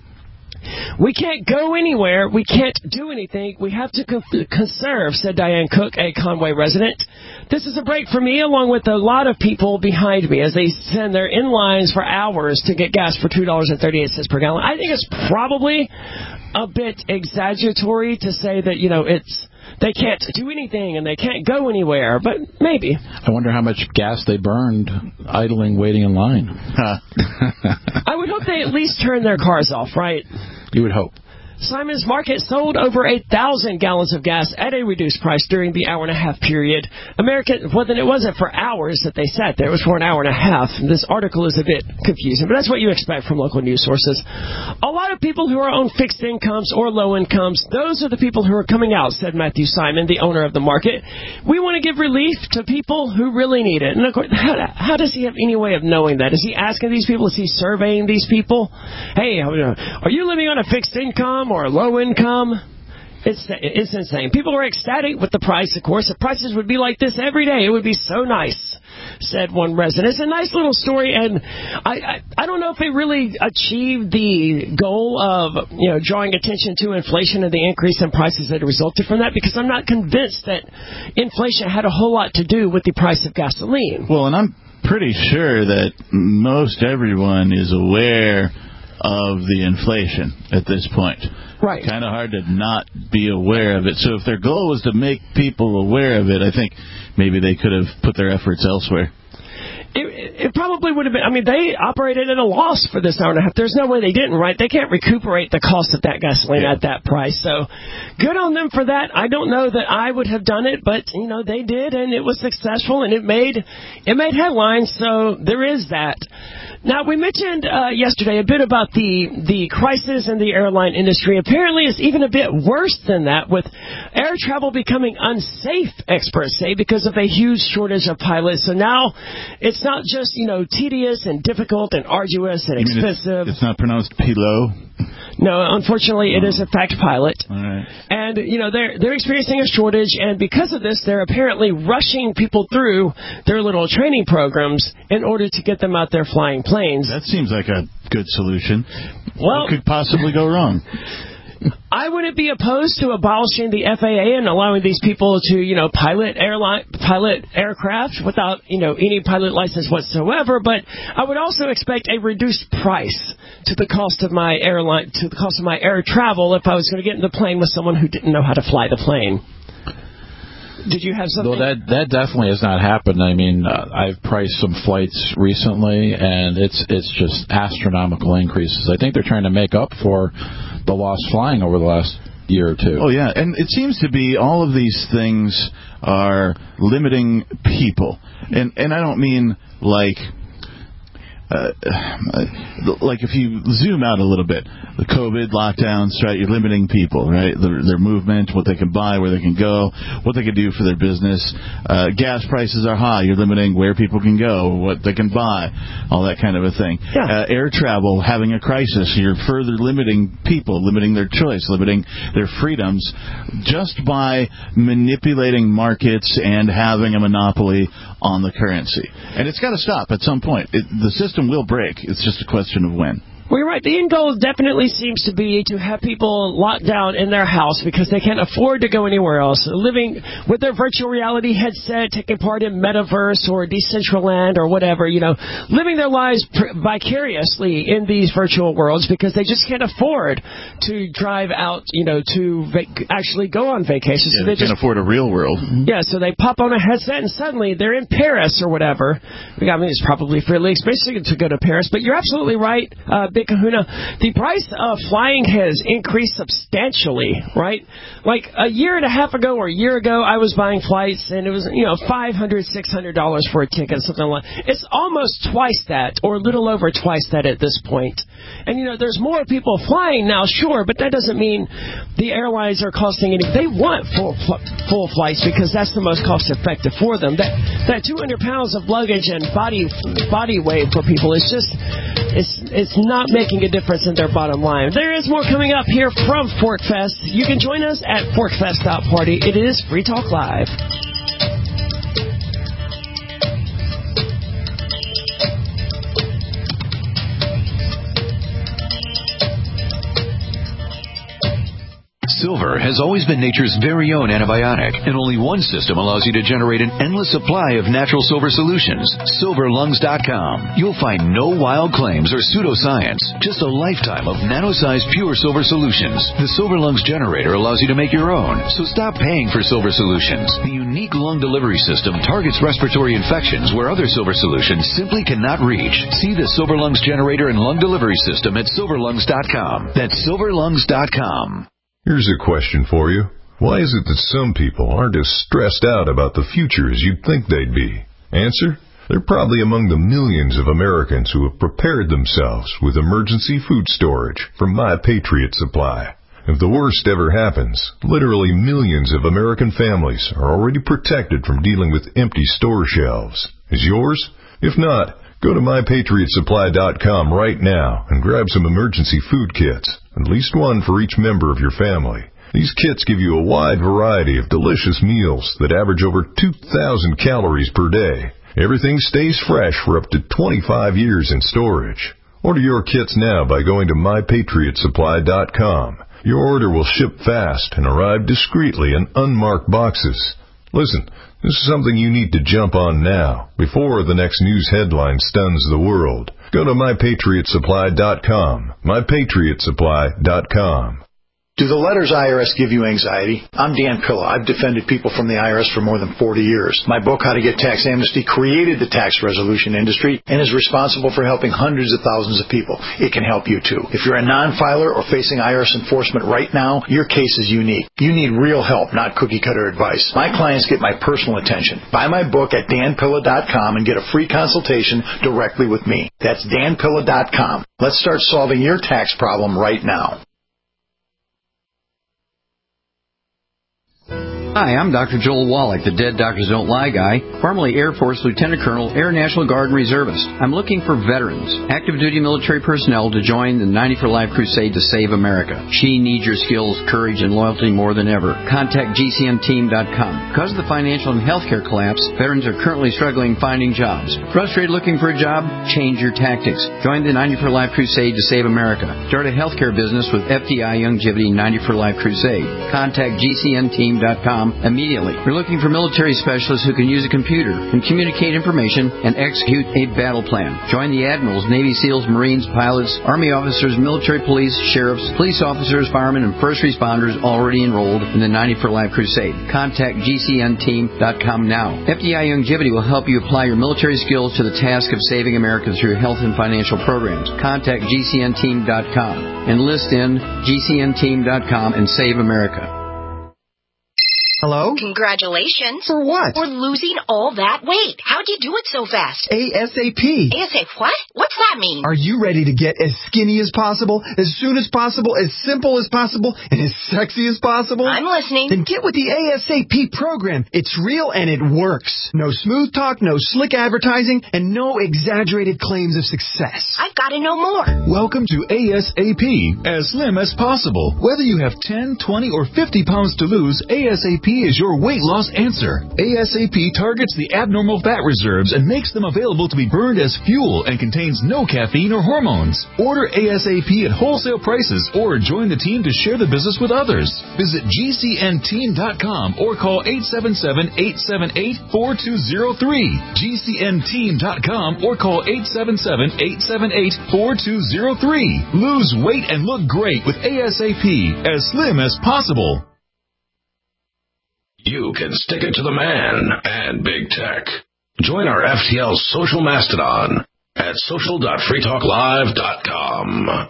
We can't go anywhere. We can't do anything. We have to con- conserve, said Diane Cook, a Conway resident. This is a break for me, along with a lot of people behind me, as they stand there in lines for hours to get gas for two dollars and thirty-eight cents per gallon. I think it's probably a bit exaggeratory to say that, you know, it's they can't do anything and they can't go anywhere, but maybe. I wonder how much gas they burned idling, waiting in line. I would hope they at least turn their cars off, right? You would hope. Simon's Market sold over eight thousand gallons of gas at a reduced price during the hour and a half period. American, well, then it wasn't for hours that they sat there. It was for an hour and a half. This article is a bit confusing, but that's what you expect from local news sources. A lot of people who are on fixed incomes or low incomes, those are the people who are coming out, said Matthew Simon, the owner of the market. We want to give relief to people who really need it. And of course, how, how does he have any way of knowing that? Is he asking these people? Is he surveying these people? Hey, are you living on a fixed income or low income? It's it's insane. People are ecstatic with the price, of course. If prices would be like this every day, it would be so nice, said one resident. It's a nice little story, and I, I, I don't know if it really achieved the goal of, you know, drawing attention to inflation and the increase in prices that resulted from that, because I'm not convinced that inflation had a whole lot to do with the price of gasoline. Well, and I'm pretty sure that most everyone is aware of the inflation at this point. Right. Kind of hard to not be aware of it. So if their goal was to make people aware of it, I think maybe they could have put their efforts elsewhere. It, it probably would have been, I mean, they operated at a loss for this hour and a half. There's no way they didn't, right? They can't recuperate the cost of that gasoline yeah. at that price. So good on them for that. I don't know that I would have done it, but, you know, they did, and it was successful, and it made it made headlines, so there is that. Now, we mentioned uh, yesterday a bit about the, the crisis in the airline industry. Apparently, it's even a bit worse than that, with air travel becoming unsafe, experts say, because of a huge shortage of pilots. So now it's not just, you know, tedious and difficult and arduous and you expensive. It's, it's not pronounced pilot? No, unfortunately, it is in fact pilot. All right. And, you know, they're they're experiencing a shortage, and because of this, they're apparently rushing people through their little training programs in order to get them out there flying planes. That seems like a good solution. Well, what could possibly go wrong? I wouldn't be opposed to abolishing the F A A and allowing these people to, you know, pilot airline, pilot aircraft without, you know, any pilot license whatsoever. But I would also expect a reduced price to the cost of my airline, to the cost of my air travel if I was going to get in the plane with someone who didn't know how to fly the plane. Did you have something? Well, that that definitely has not happened. I mean, uh, I've priced some flights recently, and it's it's just astronomical increases. I think they're trying to make up for the lost flying over the last year or two. Oh, yeah, and it seems to be all of these things are limiting people. And, and I don't mean like... Uh, like if you zoom out a little bit, the COVID lockdowns, right? You're limiting people, right? Their, their movement, what they can buy, where they can go, what they can do for their business. Uh, gas prices are high. You're limiting where people can go, what they can buy, all that kind of a thing. Yeah. Uh, air travel, having a crisis, you're further limiting people, limiting their choice, limiting their freedoms, just by manipulating markets and having a monopoly on the currency. And it's got to stop at some point. It, the system will break. It's just a question of when. Well, you're right. The end goal definitely seems to be to have people locked down in their house because they can't afford to go anywhere else. Living with their virtual reality headset, taking part in Metaverse or Decentraland or whatever, you know, living their lives pr- vicariously in these virtual worlds because they just can't afford to drive out, you know, to vac- actually go on vacation. Yeah, so they, they can't just, afford a real world. Yeah, so they pop on a headset and suddenly they're in Paris or whatever. I mean, it's probably fairly expensive to go to Paris, but you're absolutely right, uh, Big Kahuna. The price of flying has increased substantially, right? Like a year and a half ago or a year ago, I was buying flights and it was, you know, five hundred dollars, six hundred dollars for a ticket, something like that. It's almost twice that or a little over twice that at this point. And, you know, there's more people flying now, sure, but that doesn't mean the airlines are costing any. They want full full flights because that's the most cost effective for them. That that two hundred pounds of luggage and body body weight for people is just, it's it's not making a difference in their bottom line. There is more coming up here from ForkFest. You can join us at forkfest dot party. It is Free Talk Live. Silver has always been nature's very own antibiotic, and only one system allows you to generate an endless supply of natural silver solutions. silver lungs dot com. You'll find no wild claims or pseudoscience, just a lifetime of nano-sized pure silver solutions. The Silver Lungs generator allows you to make your own, so stop paying for silver solutions. The unique lung delivery system targets respiratory infections where other silver solutions simply cannot reach. See the Silver Lungs generator and lung delivery system at silver lungs dot com. That's silver lungs dot com. Here's a question for you. Why is it that some people aren't as stressed out about the future as you'd think they'd be? Answer? They're probably among the millions of Americans who have prepared themselves with emergency food storage from My Patriot Supply. If the worst ever happens, literally millions of American families are already protected from dealing with empty store shelves. Is yours? If not, go to my patriot supply dot com right now and grab some emergency food kits, at least one for each member of your family. These kits give you a wide variety of delicious meals that average over two thousand calories per day. Everything stays fresh for up to twenty-five years in storage. Order your kits now by going to my patriot supply dot com. Your order will ship fast and arrive discreetly in unmarked boxes. Listen, this is something you need to jump on now, before the next news headline stuns the world. Go to my patriot supply dot com. my patriot supply dot com. Do the letters I R S give you anxiety? I'm Dan Pilla. I've defended people from the I R S for more than forty years. My book, How to Get Tax Amnesty, created the tax resolution industry and is responsible for helping hundreds of thousands of people. It can help you, too. If you're a non-filer or facing I R S enforcement right now, your case is unique. You need real help, not cookie-cutter advice. My clients get my personal attention. Buy my book at dan pilla dot com and get a free consultation directly with me. That's dan pilla dot com. Let's start solving your tax problem right now. Hi, I'm Doctor Joel Wallach, the Dead Doctors Don't Lie guy, formerly Air Force Lieutenant Colonel, Air National Guard Reservist. I'm looking for veterans, active duty military personnel to join the ninety for Life crusade to save America. She needs your skills, courage, and loyalty more than ever. Contact G C N team dot com. Because of the financial and healthcare collapse, veterans are currently struggling finding jobs. Frustrated looking for a job? Change your tactics. Join the ninety for Life crusade to save America. Start a healthcare business with F D I Youngevity ninety for Life crusade. Contact G C N team dot com immediately. We're looking for military specialists who can use a computer and communicate information and execute a battle plan. Join the admirals, Navy SEALs, Marines, pilots, Army officers, military police, sheriffs, police officers, firemen, and first responders already enrolled in the ninety for Life crusade. Contact G C N team dot com now. F D I Youngevity will help you apply your military skills to the task of saving America through health and financial programs. Contact G C N team dot com. Enlist in G C N team dot com and save America. Hello? Congratulations. For what? For losing all that weight. How'd you do it so fast? ASAP. ASAP what? What's that mean? Are you ready to get as skinny as possible, as soon as possible, as simple as possible, and as sexy as possible? I'm listening. Then get with the ASAP program. It's real and it works. No smooth talk, no slick advertising, and no exaggerated claims of success. I've got to know more. Welcome to ASAP, as slim as possible. Whether you have ten, twenty, or fifty pounds to lose, ASAP is your weight loss answer. ASAP targets the abnormal fat reserves and makes them available to be burned as fuel and contains no caffeine or hormones. Order ASAP at wholesale prices or join the team to share the business with others. Visit G C N team dot com or call eight seven seven, eight seven eight, four two zero three. G C N team dot com or call eight seven seven, eight seven eight, four two zero three. Lose weight and look great with ASAP, as slim as possible. You can stick it to the man and big tech. Join our F T L social mastodon at social dot free talk live dot com.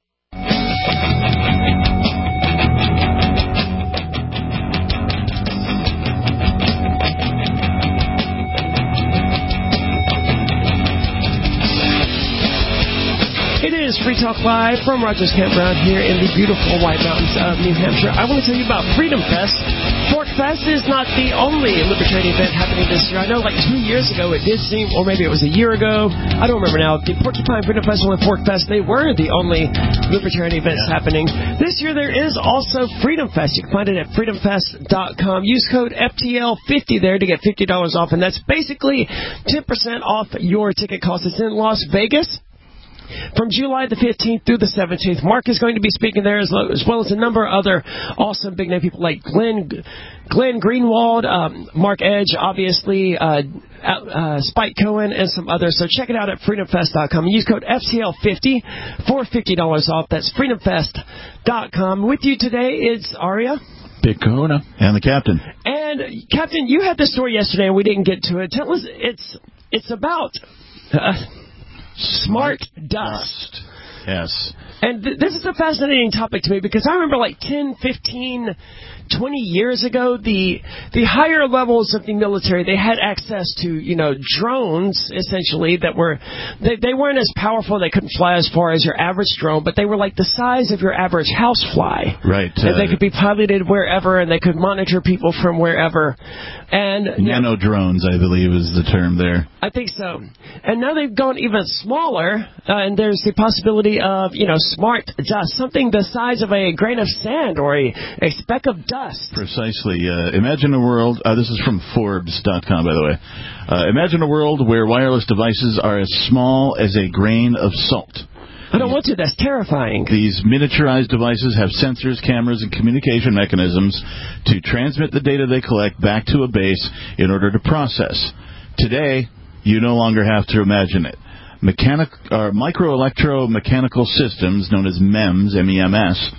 It is Free Talk Live from Rogers Campground here in the beautiful White Mountains of New Hampshire. I want to tell you about Freedom Fest. Fork Fest is not the only libertarian event happening this year. I know like two years ago it did seem, or maybe it was a year ago. I don't remember now. The Porcupine Freedom Festival and Fork Fest, they were the only libertarian events yeah. happening. This year there is also Freedom Fest. You can find it at freedom fest dot com. Use code F T L fifty there to get fifty dollars off, and that's basically ten percent off your ticket cost. It's in Las Vegas from July the fifteenth through the seventeenth. Mark is going to be speaking there, as, lo- as well as a number of other awesome big name people like Glenn Glenn Greenwald, um, Mark Edge, obviously, uh, uh, Spike Cohen, and some others. So check it out at freedom fest dot com. Use code F T L fifty for fifty dollars off. That's freedom fest dot com. With you today is Aria. Big Kahuna. And the Captain. And, Captain, you had this story yesterday, and we didn't get to it. Tell us, it's, it's about... Uh, Smart, Smart dust. dust. Yes. And th- this is a fascinating topic to me because I remember like ten, fifteen, twenty years ago, the the higher levels of the military, they had access to, you know, drones, essentially, that were, they, they weren't as powerful, they couldn't fly as far as your average drone, but they were like the size of your average housefly. Right. And uh, they could be piloted wherever, and they could monitor people from wherever. And Nano drones, I believe, is the term there. I think so. And now they've gone even smaller, uh, and there's the possibility of, you know, smart dust, something the size of a grain of sand or a, a speck of dust. Precisely. Uh, imagine a world, uh, this is from Forbes dot com, by the way. Uh, imagine a world where wireless devices are as small as a grain of salt. I don't want to. That's terrifying. These miniaturized devices have sensors, cameras, and communication mechanisms to transmit the data they collect back to a base in order to process. Today, you no longer have to imagine it. Mechanic, uh, microelectromechanical systems, known as MEMS, M E M S,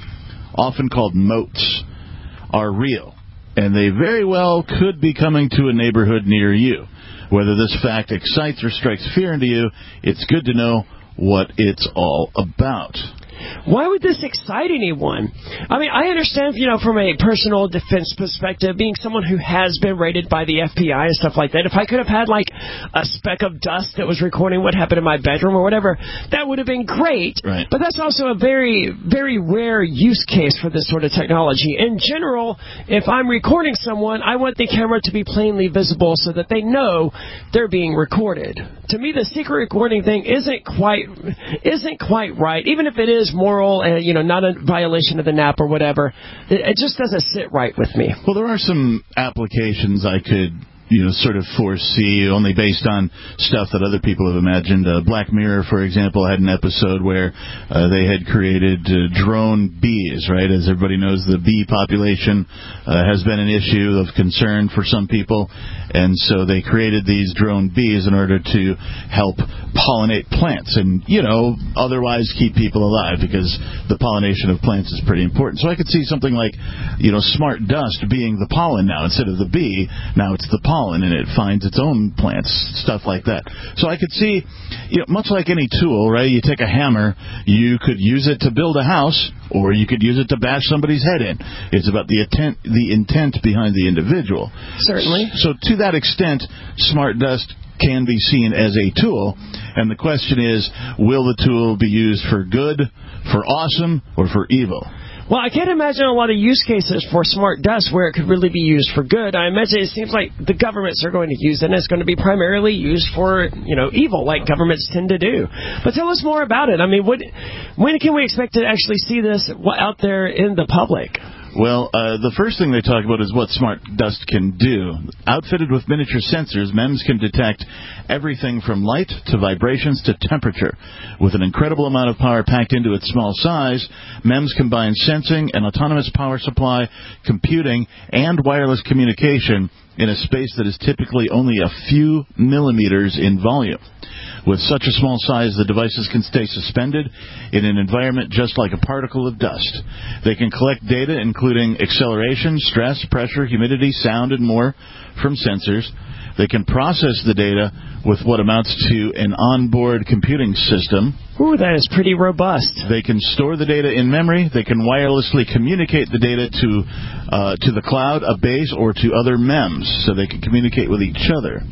often called moats, are real, and they very well could be coming to a neighborhood near you. Whether this fact excites or strikes fear into you, it's good to know what it's all about. Why would this excite anyone? I mean, I understand, you know, from a personal defense perspective, being someone who has been raided by the F B I and stuff like that, if I could have had, like, a speck of dust that was recording what happened in my bedroom or whatever, that would have been great. Right. But that's also a very, very rare use case for this sort of technology. In general, if I'm recording someone, I want the camera to be plainly visible so that they know they're being recorded. To me, the secret recording thing isn't quite, isn't quite right, even if it is moral and, you know, not a violation of the N A P or whatever. It, it just doesn't sit right with me. Well, there are some applications I could, you know, sort of foresee, only based on stuff that other people have imagined. Uh, Black Mirror, for example, had an episode where uh, they had created uh, drone bees, right? As everybody knows, the bee population uh, has been an issue of concern for some people, and so they created these drone bees in order to help pollinate plants and, you know, otherwise keep people alive, because the pollination of plants is pretty important. So I could see something like, you know, smart dust being the pollen now. Instead of the bee, now it's the pollen. And it finds its own plants, stuff like that. So I could see, you know, much like any tool, right? You take a hammer, you could use it to build a house, or you could use it to bash somebody's head in. It's about the intent, the intent behind the individual. Certainly. So to that extent, smart dust can be seen as a tool, and the question is, will the tool be used for good, for awesome, or for evil? Well, I can't imagine a lot of use cases for smart dust where it could really be used for good. I imagine it seems like the governments are going to use it, and it's going to be primarily used for, you know, evil, like governments tend to do. But tell us more about it. I mean, what, when can we expect to actually see this out there in the public? Well, uh, the first thing they talk about is what smart dust can do. Outfitted with miniature sensors, MEMS can detect everything from light to vibrations to temperature. With an incredible amount of power packed into its small size, MEMS combines sensing, an autonomous power supply, computing, and wireless communication in a space that is typically only a few millimeters in volume. With such a small size, the devices can stay suspended in an environment just like a particle of dust. They can collect data including acceleration, stress, pressure, humidity, sound, and more from sensors. They can process the data with what amounts to an onboard computing system. Ooh, that is pretty robust. They can store the data in memory. They can wirelessly communicate the data to uh, to the cloud, a base, or to other MEMS, so they can communicate with each other.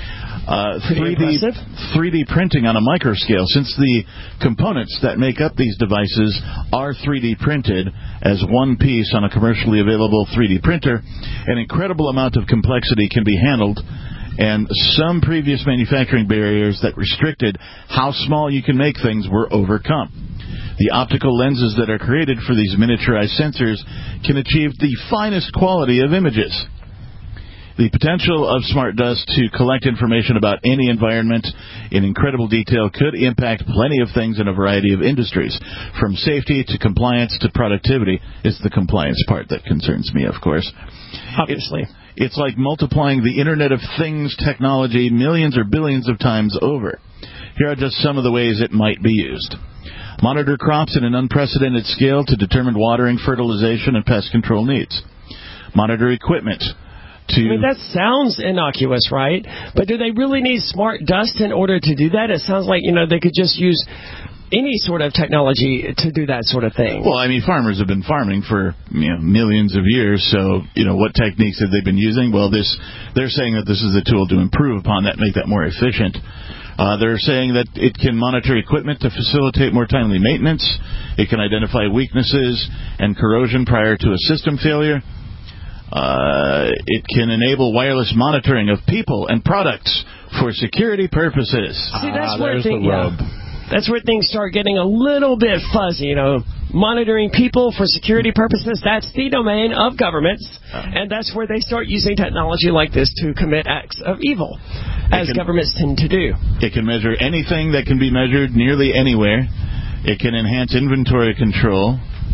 Uh, three D, three D printing on a microscale. Since the components that make up these devices are three D printed as one piece on a commercially available three D printer, an incredible amount of complexity can be handled, and some previous manufacturing barriers that restricted how small you can make things were overcome. The optical lenses that are created for these miniaturized sensors can achieve the finest quality of images. The potential of smart dust to collect information about any environment in incredible detail could impact plenty of things in a variety of industries, from safety to compliance to productivity. It's the compliance part that concerns me, of course. Obviously. It's, it's like multiplying the Internet of Things technology millions or billions of times over. Here are just some of the ways it might be used. Monitor crops at an unprecedented scale to determine watering, fertilization, and pest control needs. Monitor equipment. To I mean, that sounds innocuous, right? But do they really need smart dust in order to do that? It sounds like, you know, they could just use any sort of technology to do that sort of thing. Well, I mean, farmers have been farming for, you know, millions of years, so, you know, what techniques have they been using? Well, this they're saying that this is a tool to improve upon that, make that more efficient. Uh, they're saying that it can monitor equipment to facilitate more timely maintenance. It can identify weaknesses and corrosion prior to a system failure. Uh, it can enable wireless monitoring of people and products for security purposes. See, that's ah, where there's the thing, rub. yeah, that's where things start getting a little bit fuzzy. You know, monitoring people for security purposes, that's the domain of governments, and that's where they start using technology like this to commit acts of evil, as can, governments tend to do. It can measure anything that can be measured nearly anywhere. It can enhance inventory control.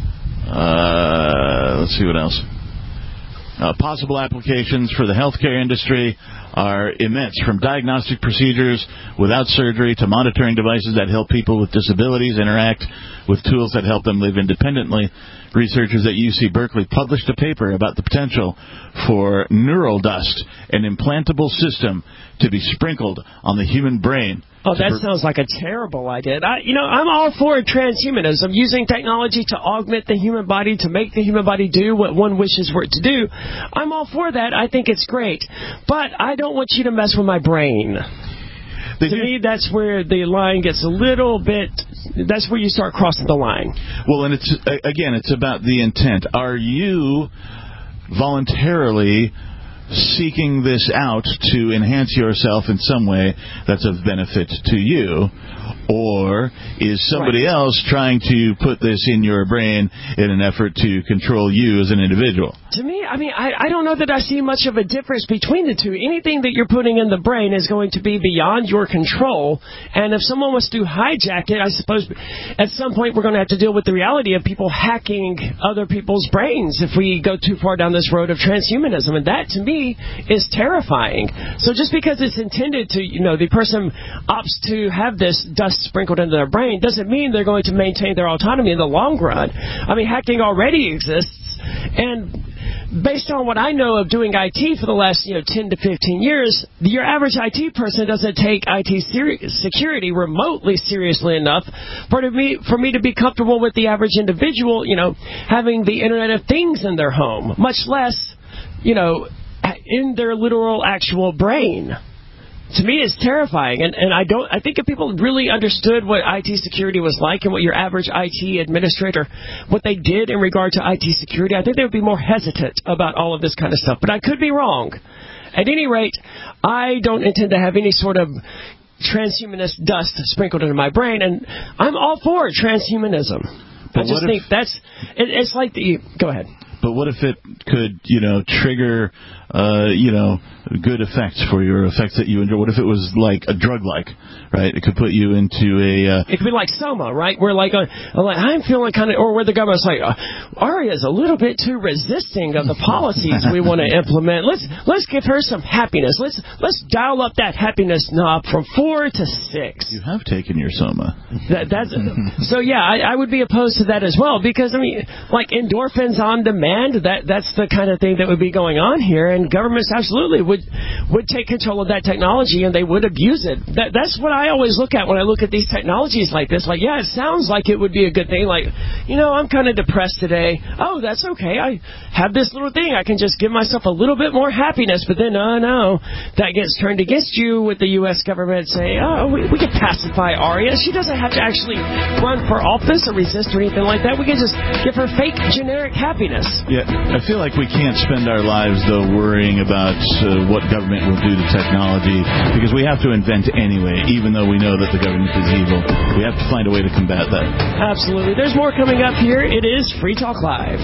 Uh, let's see what else. Uh, possible applications for the healthcare industry are immense, from diagnostic procedures without surgery to monitoring devices that help people with disabilities interact with tools that help them live independently. researchers at U C Berkeley published a paper about the potential for neural dust, an implantable system to be sprinkled on the human brain. Oh, that sounds like a terrible idea. I, you know, I'm all for transhumanism, using technology to augment the human body, to make the human body do what one wishes for it to do. I'm all for that. I think it's great. But I don't want you to mess with my brain. They to do. me, that's where the line gets a little bit, that's where you start crossing the line. Well, and it's, again, it's about the intent. Are you voluntarily seeking this out to enhance yourself in some way that's of benefit to you, or is somebody right. else trying to put this in your brain in an effort to control you as an individual? To me, I mean, I, I don't know that I see much of a difference between the two. Anything that you're putting in the brain is going to be beyond your control, and if someone wants to hijack it, I suppose at some point we're going to have to deal with the reality of people hacking other people's brains if we go too far down this road of transhumanism, and that, to me, is terrifying. So just because it's intended to, you know, the person opts to have this dust sprinkled into their brain doesn't mean they're going to maintain their autonomy in the long run. I mean, hacking already exists, and based on what I know of doing I T for the last, you know, ten to fifteen years, your average I T person doesn't take I T seri- security remotely seriously enough for, to me, for me to be comfortable with the average individual, you know, having the Internet of Things in their home, much less, you know, in their literal actual brain. To me, it's terrifying, and, and I don't. I think if people really understood what I T security was like and what your average I T administrator, what they did in regard to I T security, I think they would be more hesitant about all of this kind of stuff. But I could be wrong. At any rate, I don't intend to have any sort of transhumanist dust sprinkled into my brain, and I'm all for transhumanism. But I just if, think that's. It, it's like the. Go ahead. But what if it could, you know, trigger, uh, you know, good effects for you, or effects that you enjoy? What if it was like a drug-like, right? It could put you into a... Uh, it could be like Soma, right? Where like, uh, like I'm feeling kind of... Or where the government's like, uh, Aria's a little bit too resisting of the policies we want to implement. Let's let's give her some happiness. Let's let's dial up that happiness knob from four to six. You have taken your Soma. That, that's, so, yeah, I, I would be opposed to that as well, because, I mean, like endorphins on demand, that that's the kind of thing that would be going on here, and governments absolutely would would take control of that technology, and they would abuse it. That That's what I always look at when I look at these technologies like this. Like, yeah, it sounds like it would be a good thing. Like, you know, I'm kind of depressed today. Oh, that's okay. I have this little thing. I can just give myself a little bit more happiness. But then, oh, no, that gets turned against you with the U S government saying, oh, we, we can pacify Aria. She doesn't have to actually run for office or resist or anything like that. We can just give her fake generic happiness. Yeah, I feel like we can't spend our lives, though, worrying about uh, what government will do to technology, because we have to invent anyway, even though we know that the government is evil. We have to find a way to combat that. Absolutely. There's more coming up here. It is Free Talk Live.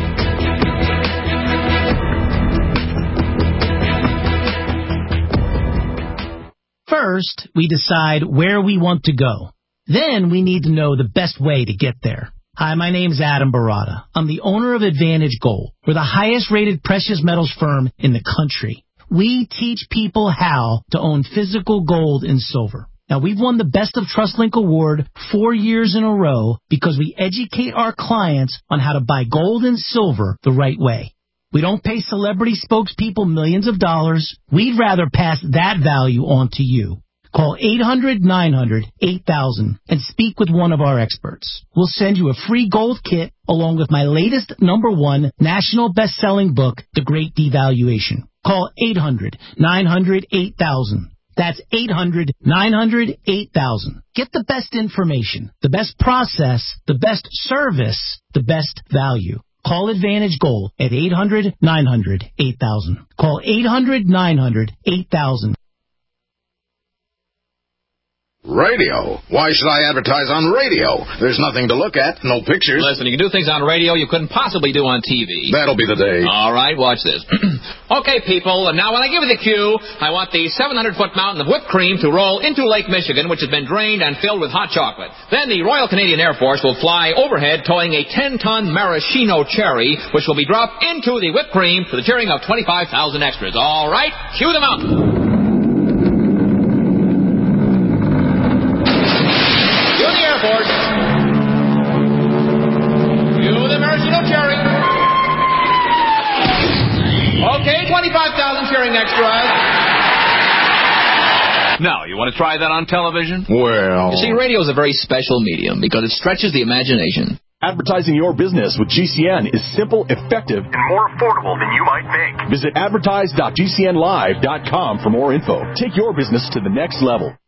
First, we decide where we want to go. Then we need to know the best way to get there. Hi, my name's Adam Barada. I'm the owner of Advantage Gold. We're the highest-rated precious metals firm in the country. We teach people how to own physical gold and silver. Now, we've won the Best of TrustLink Award four years in a row because we educate our clients on how to buy gold and silver the right way. We don't pay celebrity spokespeople millions of dollars. We'd rather pass that value on to you. Call eight hundred nine hundred eight thousand and speak with one of our experts. We'll send you a free gold kit along with my latest number one national best-selling book, The Great Devaluation. Call eight hundred nine hundred eight thousand. That's eight hundred nine hundred eight thousand. Get the best information, the best process, the best service, the best value. Call Advantage Gold at eight hundred nine hundred eight thousand. Call eight hundred nine hundred eight thousand. Radio? Why should I advertise on radio? There's nothing to look at, no pictures. Listen, you can do things on radio you couldn't possibly do on T V. That'll be the day. All right, watch this. Okay, people, and now when I give you the cue, I want the seven hundred foot mountain of whipped cream to roll into Lake Michigan, which has been drained and filled with hot chocolate. Then the Royal Canadian Air Force will fly overhead towing a ten ton maraschino cherry, which will be dropped into the whipped cream to the cheering of twenty-five thousand extras. All right, cue the mountain. You the maraschino cherry. Want to try that on television? Well... You see, radio is a very special medium because it stretches the imagination. Advertising your business with G C N is simple, effective, and more affordable than you might think. Visit advertise dot g c n live dot com for more info. Take your business to the next level.